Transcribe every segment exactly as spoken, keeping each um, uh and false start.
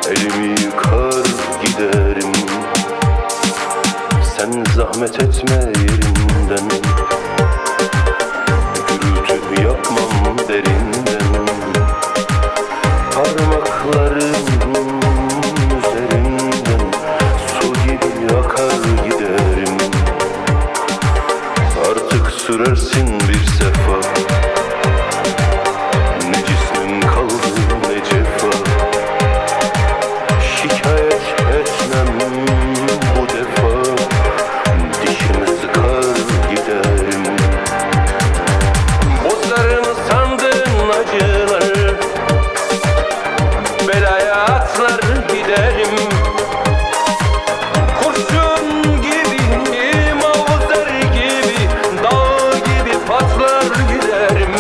elimi yıkar giderim. Sen zahmet etme yerinden, gürültü yapmam derinden. Parmaklarım üzerinden su gibi akar giderim. Artık sürersin bir sefa, ne cismin kaldı ne cefa. Şikayet etmem bu defa, dişimi sıkar giderim. Bozlarını sandığın acılar, belaya atlar giderim. Kurşun gibi, mavzer gibi, dağ gibi patlar giderim.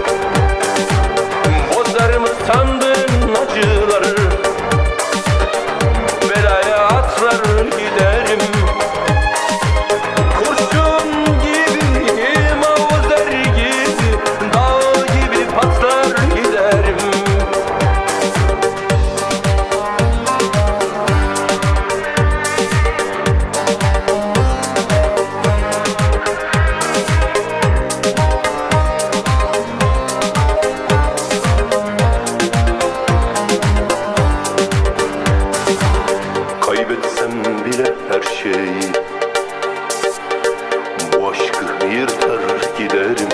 Bozlarımı sandığın acılar, belaya atlar giderim. Kurşun gibi, mavzer gibi, dağ gibi patlar giderim. Kaybetsem bile her şeyi, bu aşkı yırtar giderim.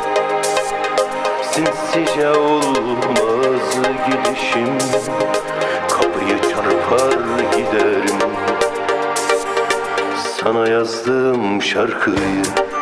Sinsice olmaz gidişim, kapıyı çarpar giderim. Sana yazdığım şarkıyı